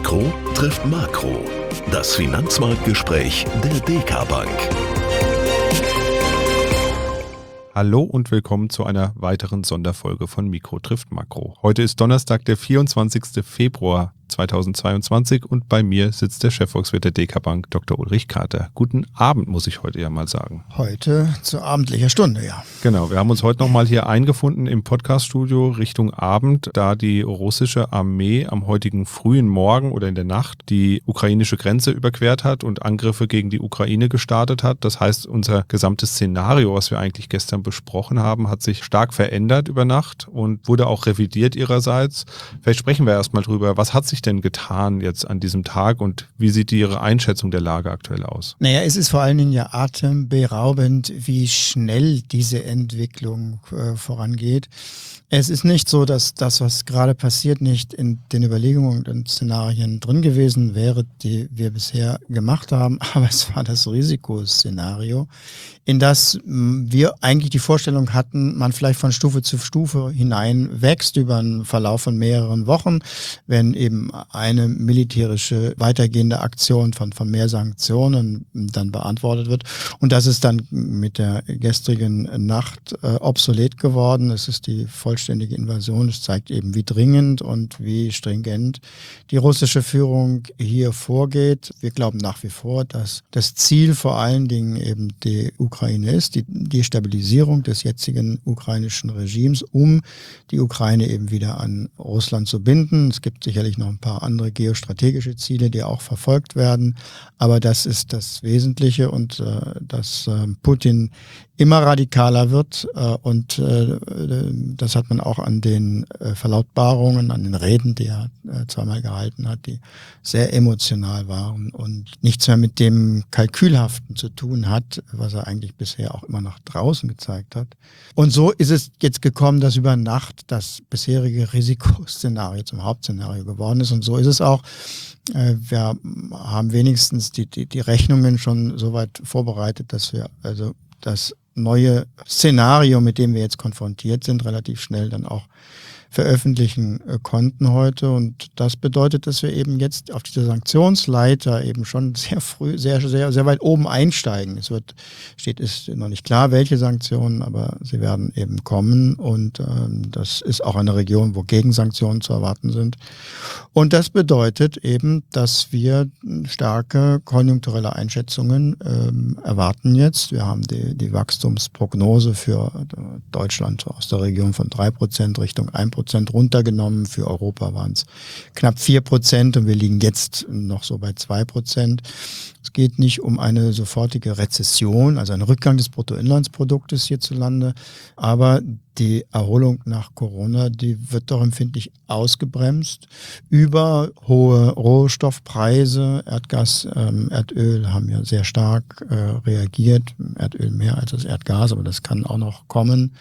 Mikro trifft Makro. Das Finanzmarktgespräch der DK Bank. Hallo und willkommen zu einer weiteren Sonderfolge von Mikro trifft Makro. Heute ist Donnerstag, der 24. Februar 2022 und bei mir sitzt der Chefvolkswirt der DK Bank, Dr. Ulrich Kater. Guten Abend, muss ich heute ja mal sagen. Heute zu abendlicher Stunde, ja. Genau, wir haben uns heute nochmal hier eingefunden im Podcaststudio Richtung Abend, da die russische Armee am heutigen frühen Morgen oder in der Nacht die ukrainische Grenze überquert hat und Angriffe gegen die Ukraine gestartet hat. Das heißt, unser gesamtes Szenario, was wir eigentlich gestern besprochen haben, hat sich stark verändert über Nacht und wurde auch revidiert ihrerseits. Vielleicht sprechen wir erstmal drüber, was hat sich denn getan jetzt an diesem Tag und wie sieht Ihre Einschätzung der Lage aktuell aus? Naja, es ist vor allen Dingen ja atemberaubend, wie schnell diese Entwicklung vorangeht. Es ist nicht so, dass das, was gerade passiert, nicht in den Überlegungen und Szenarien drin gewesen wäre, die wir bisher gemacht haben, aber es war das Risikoszenario, in das wir eigentlich die Vorstellung hatten, man vielleicht von Stufe zu Stufe hinein wächst über einen Verlauf von mehreren Wochen, wenn eben eine militärische weitergehende Aktion von mehr Sanktionen dann beantwortet wird. Und das ist dann mit der gestrigen Nacht obsolet geworden. Es ist die vollständige Invasion. Es zeigt eben, wie dringend und wie stringent die russische Führung hier vorgeht. Wir glauben nach wie vor, dass das Ziel vor allen Dingen eben die Ukraine ist, die Stabilisierung des jetzigen ukrainischen Regimes, um die Ukraine eben wieder an Russland zu binden. Es gibt sicherlich noch ein paar andere geostrategische Ziele, die auch verfolgt werden, aber das ist das Wesentliche und dass Putin immer radikaler wird und das hat man auch an den Verlautbarungen, an den Reden, die er zweimal gehalten hat, die sehr emotional waren und nichts mehr mit dem Kalkülhaften zu tun hat, was er eigentlich bisher auch immer nach draußen gezeigt hat. Und so ist es jetzt gekommen, dass über Nacht das bisherige Risikoszenario zum Hauptszenario geworden ist und so ist es auch. Wir haben wenigstens die Rechnungen schon so weit vorbereitet, dass wir also das neue Szenario, mit dem wir jetzt konfrontiert sind, relativ schnell dann auch veröffentlichen konnten heute. Und das bedeutet, dass wir eben jetzt auf dieser Sanktionsleiter eben schon sehr früh, sehr weit oben einsteigen. Ist noch nicht klar, welche Sanktionen, aber sie werden eben kommen. Und das ist auch eine Region, wo Gegensanktionen zu erwarten sind. Und das bedeutet eben, dass wir starke konjunkturelle Einschätzungen erwarten jetzt. Wir haben die Wachstumsprognose für Deutschland aus der Region von 3% Richtung 1% runtergenommen. Für Europa waren es knapp 4% und wir liegen jetzt noch so bei 2%. Es geht nicht um eine sofortige Rezession, also einen Rückgang des Bruttoinlandsproduktes hierzulande, aber die Erholung nach Corona, die wird doch empfindlich ausgebremst über hohe Rohstoffpreise. Erdgas, Erdöl haben ja sehr stark reagiert, Erdöl mehr als das Erdgas, aber das kann auch noch kommen.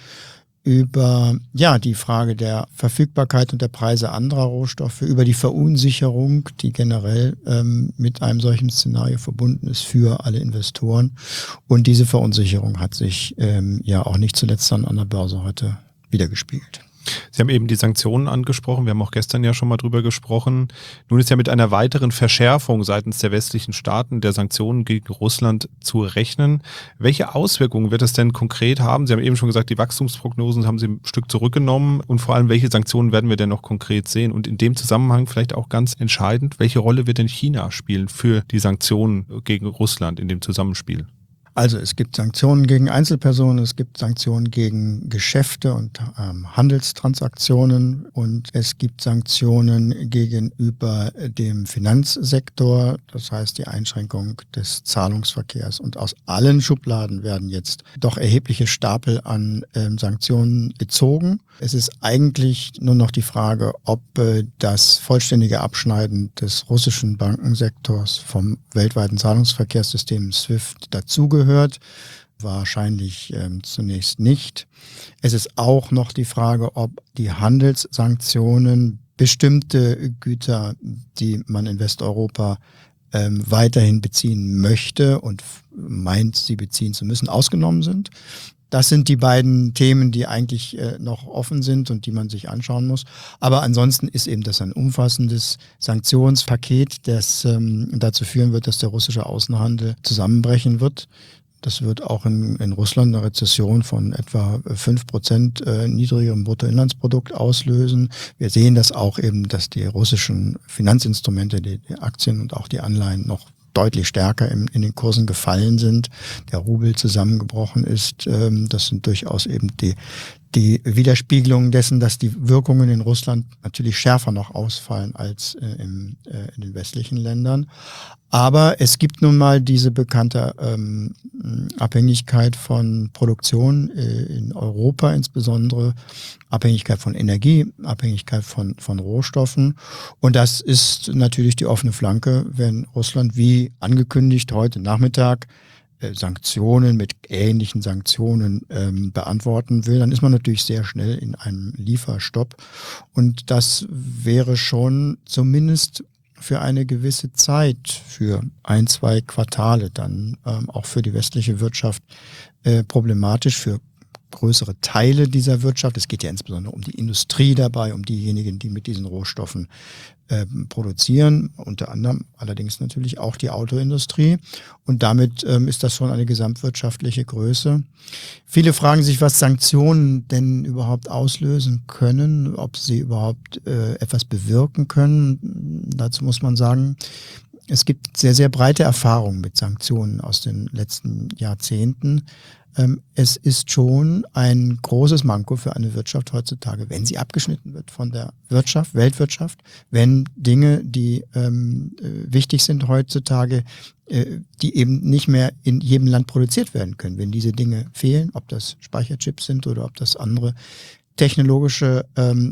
Über die Frage der Verfügbarkeit und der Preise anderer Rohstoffe, über die Verunsicherung, die generell mit einem solchen Szenario verbunden ist für alle Investoren. Und diese Verunsicherung hat sich auch nicht zuletzt dann an der Börse heute widergespiegelt. Sie haben eben die Sanktionen angesprochen, wir haben auch gestern ja schon mal drüber gesprochen. Nun ist ja mit einer weiteren Verschärfung seitens der westlichen Staaten der Sanktionen gegen Russland zu rechnen. Welche Auswirkungen wird es denn konkret haben? Sie haben eben schon gesagt, die Wachstumsprognosen haben Sie ein Stück zurückgenommen und vor allem, welche Sanktionen werden wir denn noch konkret sehen? Und in dem Zusammenhang vielleicht auch ganz entscheidend, welche Rolle wird denn China spielen für die Sanktionen gegen Russland in dem Zusammenspiel? Also es gibt Sanktionen gegen Einzelpersonen, es gibt Sanktionen gegen Geschäfte und Handelstransaktionen und es gibt Sanktionen gegenüber dem Finanzsektor, das heißt die Einschränkung des Zahlungsverkehrs. Und aus allen Schubladen werden jetzt doch erhebliche Stapel an Sanktionen gezogen. Es ist eigentlich nur noch die Frage, ob das vollständige Abschneiden des russischen Bankensektors vom weltweiten Zahlungsverkehrssystem SWIFT dazugehört. Wahrscheinlich zunächst nicht. Es ist auch noch die Frage, ob die Handelssanktionen bestimmte Güter, die man in Westeuropa weiterhin beziehen möchte und meint, sie beziehen zu müssen, ausgenommen sind. Das sind die beiden Themen, die eigentlich noch offen sind und die man sich anschauen muss. Aber ansonsten ist eben das ein umfassendes Sanktionspaket, das dazu führen wird, dass der russische Außenhandel zusammenbrechen wird. Das wird auch in Russland eine Rezession von etwa 5% niedrigerem Bruttoinlandsprodukt auslösen. Wir sehen das auch eben, dass die russischen Finanzinstrumente, die Aktien und auch die Anleihen noch deutlich stärker in den Kursen gefallen sind, der Rubel zusammengebrochen ist. Das sind durchaus eben die Widerspiegelungen dessen, dass die Wirkungen in Russland natürlich schärfer noch ausfallen als in den westlichen Ländern. Aber es gibt nun mal diese bekannte Abhängigkeit von Produktion in Europa, insbesondere Abhängigkeit von Energie, Abhängigkeit von Rohstoffen. Und das ist natürlich die offene Flanke, wenn Russland wie angekündigt heute Nachmittag Sanktionen mit ähnlichen Sanktionen beantworten will, dann ist man natürlich sehr schnell in einem Lieferstopp. Und das wäre schon zumindest für eine gewisse Zeit, für 1-2 Quartale dann auch für die westliche Wirtschaft problematisch, für größere Teile dieser Wirtschaft. Es geht ja insbesondere um die Industrie dabei, um diejenigen, die mit diesen Rohstoffen produzieren, unter anderem allerdings natürlich auch die Autoindustrie. Und damit ist das schon eine gesamtwirtschaftliche Größe. Viele fragen sich, was Sanktionen denn überhaupt auslösen können, ob sie überhaupt etwas bewirken können. Dazu muss man sagen, es gibt sehr, sehr breite Erfahrungen mit Sanktionen aus den letzten Jahrzehnten. Es ist schon ein großes Manko für eine Wirtschaft heutzutage, wenn sie abgeschnitten wird von der Wirtschaft, Weltwirtschaft, wenn Dinge, die wichtig sind heutzutage, die eben nicht mehr in jedem Land produziert werden können. Wenn diese Dinge fehlen, ob das Speicherchips sind oder ob das andere technologische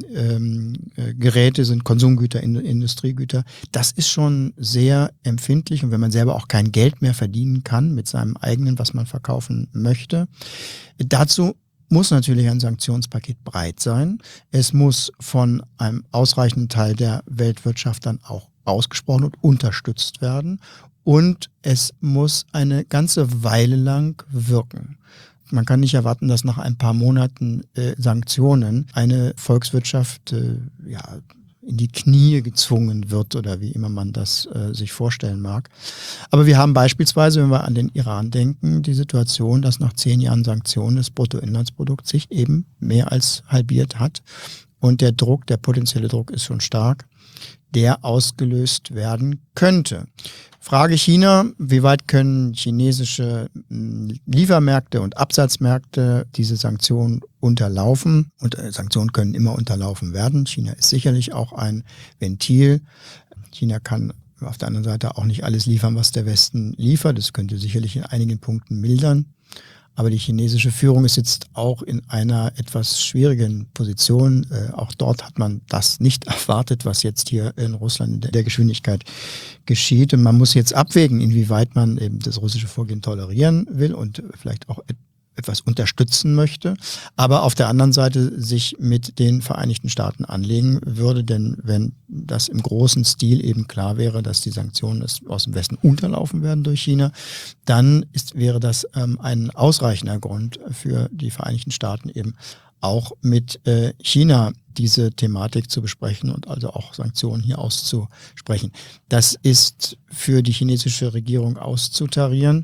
Geräte sind, Konsumgüter, Industriegüter, das ist schon sehr empfindlich. Und wenn man selber auch kein Geld mehr verdienen kann mit seinem eigenen, was man verkaufen möchte, dazu muss natürlich ein Sanktionspaket breit sein. Es muss von einem ausreichenden Teil der Weltwirtschaft dann auch ausgesprochen und unterstützt werden. Und es muss eine ganze Weile lang wirken. Man kann nicht erwarten, dass nach ein paar Monaten Sanktionen eine Volkswirtschaft in die Knie gezwungen wird oder wie immer man das sich vorstellen mag. Aber wir haben beispielsweise, wenn wir an den Iran denken, die Situation, dass nach 10 Jahren Sanktionen das Bruttoinlandsprodukt sich eben mehr als halbiert hat. Und der Druck, der potenzielle Druck ist schon stark, der ausgelöst werden könnte. Frage China, wie weit können chinesische Liefermärkte und Absatzmärkte diese Sanktionen unterlaufen? Und Sanktionen können immer unterlaufen werden. China ist sicherlich auch ein Ventil. China kann auf der anderen Seite auch nicht alles liefern, was der Westen liefert. Das könnte sicherlich in einigen Punkten mildern. Aber die chinesische Führung ist jetzt auch in einer etwas schwierigen Position. Auch dort hat man das nicht erwartet, was jetzt hier in Russland in der Geschwindigkeit geschieht. Und man muss jetzt abwägen, inwieweit man eben das russische Vorgehen tolerieren will und vielleicht auch etwas unterstützen möchte, aber auf der anderen Seite sich mit den Vereinigten Staaten anlegen würde, denn wenn das im großen Stil eben klar wäre, dass die Sanktionen aus dem Westen unterlaufen werden durch China, dann wäre das ein ausreichender Grund für die Vereinigten Staaten eben auch mit China diese Thematik zu besprechen und also auch Sanktionen hier auszusprechen. Das ist für die chinesische Regierung auszutarieren.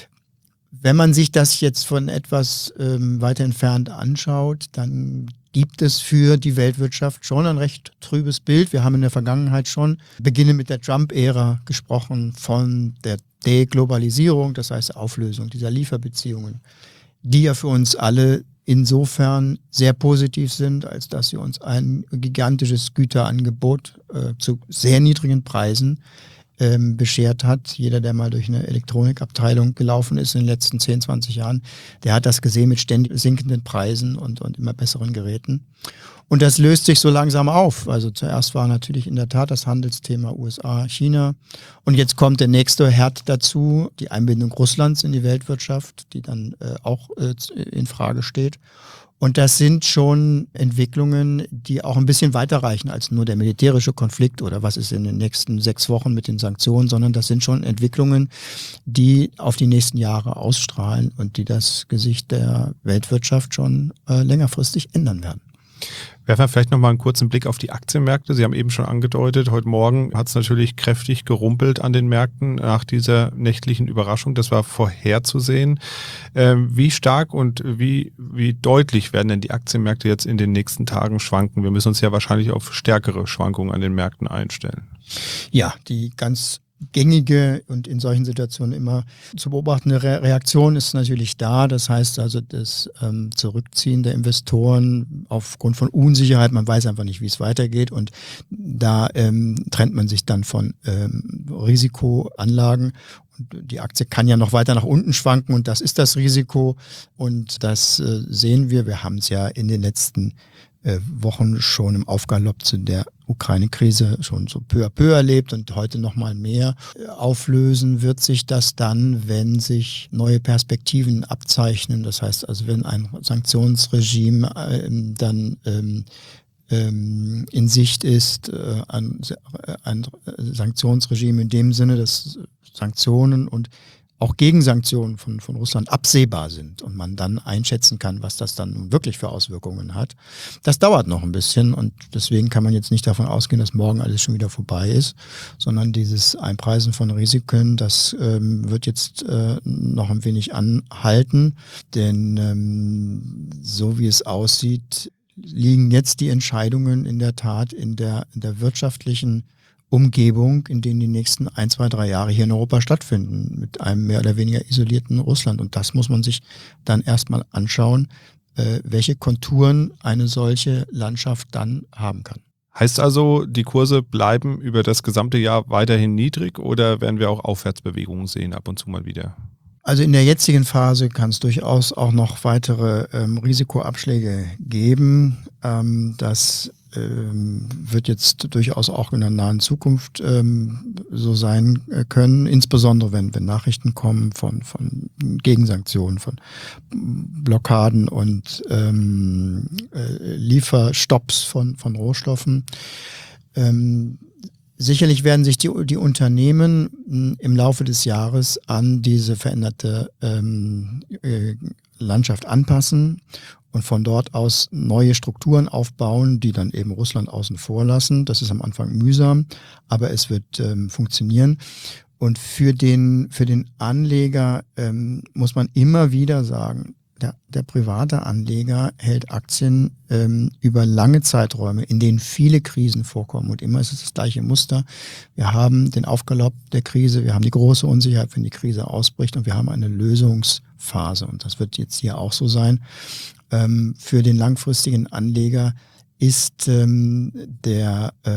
Wenn man sich das jetzt von etwas weiter entfernt anschaut, dann gibt es für die Weltwirtschaft schon ein recht trübes Bild. Wir haben in der Vergangenheit schon, beginnend mit der Trump-Ära, gesprochen von der Deglobalisierung, das heißt Auflösung dieser Lieferbeziehungen, die ja für uns alle insofern sehr positiv sind, als dass sie uns ein gigantisches Güterangebot zu sehr niedrigen Preisen beschert hat. Jeder, der mal durch eine Elektronikabteilung gelaufen ist in den letzten 10, 20 Jahren, der hat das gesehen mit ständig sinkenden Preisen und immer besseren Geräten. Und das löst sich so langsam auf. Also zuerst war natürlich in der Tat das Handelsthema USA, China. Und jetzt kommt der nächste Herd dazu, die Einbindung Russlands in die Weltwirtschaft, die dann auch in Frage steht. Und das sind schon Entwicklungen, die auch ein bisschen weiter reichen als nur der militärische Konflikt oder was ist in den nächsten 6 Wochen mit den Sanktionen, sondern das sind schon Entwicklungen, die auf die nächsten Jahre ausstrahlen und die das Gesicht der Weltwirtschaft schon längerfristig ändern werden. Werfen wir vielleicht nochmal einen kurzen Blick auf die Aktienmärkte. Sie haben eben schon angedeutet, heute Morgen hat es natürlich kräftig gerumpelt an den Märkten nach dieser nächtlichen Überraschung. Das war vorherzusehen. Wie stark und wie deutlich werden denn die Aktienmärkte jetzt in den nächsten Tagen schwanken? Wir müssen uns ja wahrscheinlich auf stärkere Schwankungen an den Märkten einstellen. Ja, die ganz gängige und in solchen Situationen immer zu beobachtende Reaktion ist natürlich da. Das heißt also das Zurückziehen der Investoren aufgrund von Unsicherheit. Man weiß einfach nicht, wie es weitergeht und da trennt man sich dann von Risikoanlagen. Und die Aktie kann ja noch weiter nach unten schwanken und das ist das Risiko und das sehen wir. Wir haben es ja in den letzten Wochen schon im Aufgalopp zu der Ukraine-Krise schon so peu à peu erlebt und heute noch mal mehr. Auflösen wird sich das dann, wenn sich neue Perspektiven abzeichnen. Das heißt also, wenn ein Sanktionsregime dann in Sicht ist, ein Sanktionsregime in dem Sinne, dass Sanktionen und auch Gegensanktionen von Russland absehbar sind und man dann einschätzen kann, was das dann wirklich für Auswirkungen hat. Das dauert noch ein bisschen und deswegen kann man jetzt nicht davon ausgehen, dass morgen alles schon wieder vorbei ist, sondern dieses Einpreisen von Risiken, das wird jetzt noch ein wenig anhalten, denn so wie es aussieht, liegen jetzt die Entscheidungen in der Tat in der wirtschaftlichen Umgebung, in denen die nächsten 1, 2, 3 Jahre hier in Europa stattfinden, mit einem mehr oder weniger isolierten Russland. Und das muss man sich dann erstmal anschauen, welche Konturen eine solche Landschaft dann haben kann. Heißt also, die Kurse bleiben über das gesamte Jahr weiterhin niedrig oder werden wir auch Aufwärtsbewegungen sehen ab und zu mal wieder? Also in der jetzigen Phase kann es durchaus auch noch weitere Risikoabschläge geben. Das wird jetzt durchaus auch in der nahen Zukunft so sein können, insbesondere wenn Nachrichten kommen von Gegensanktionen, von Blockaden und Lieferstopps von Rohstoffen. Sicherlich werden sich die Unternehmen im Laufe des Jahres an diese veränderte Landschaft anpassen und von dort aus neue Strukturen aufbauen, die dann eben Russland außen vor lassen. Das ist am Anfang mühsam, aber es wird funktionieren. Und für den Anleger muss man immer wieder sagen, der private Anleger hält Aktien über lange Zeiträume, in denen viele Krisen vorkommen. Und immer ist es das gleiche Muster. Wir haben den Aufgalopp der Krise, wir haben die große Unsicherheit, wenn die Krise ausbricht und wir haben eine Lösungsphase. Und das wird jetzt hier auch so sein. Für den langfristigen Anleger ist die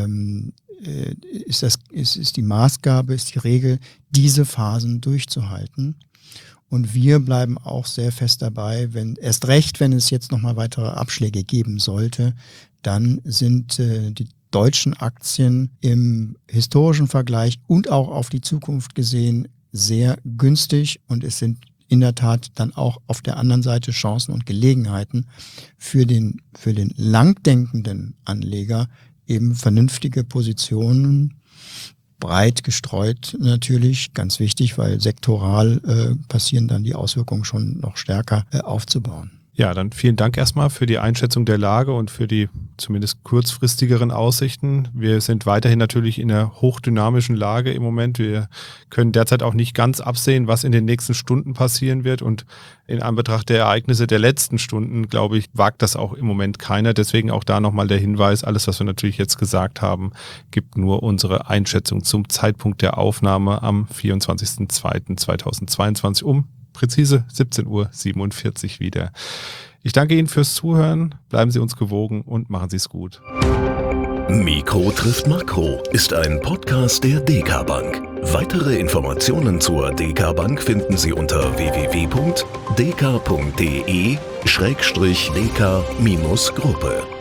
Maßgabe, ist die Regel, diese Phasen durchzuhalten. Und wir bleiben auch sehr fest dabei, wenn es jetzt nochmal weitere Abschläge geben sollte, dann sind die deutschen Aktien im historischen Vergleich und auch auf die Zukunft gesehen sehr günstig und es sind in der Tat dann auch auf der anderen Seite Chancen und Gelegenheiten für den langdenkenden Anleger eben vernünftige Positionen, breit gestreut natürlich, ganz wichtig, weil sektoral passieren dann die Auswirkungen schon noch stärker aufzubauen. Ja, dann vielen Dank erstmal für die Einschätzung der Lage und für die zumindest kurzfristigeren Aussichten. Wir sind weiterhin natürlich in einer hochdynamischen Lage im Moment. Wir können derzeit auch nicht ganz absehen, was in den nächsten Stunden passieren wird. Und in Anbetracht der Ereignisse der letzten Stunden, glaube ich, wagt das auch im Moment keiner. Deswegen auch da nochmal der Hinweis, alles, was wir natürlich jetzt gesagt haben, gibt nur unsere Einschätzung zum Zeitpunkt der Aufnahme am 24.02.2022 um präzise 17:47 Uhr wieder. Ich danke Ihnen fürs Zuhören, bleiben Sie uns gewogen und machen Sie es gut. Mikro trifft Makro ist ein Podcast der DK Bank. Weitere Informationen zur DK Bank finden Sie unter www.dk.de/dk-gruppe.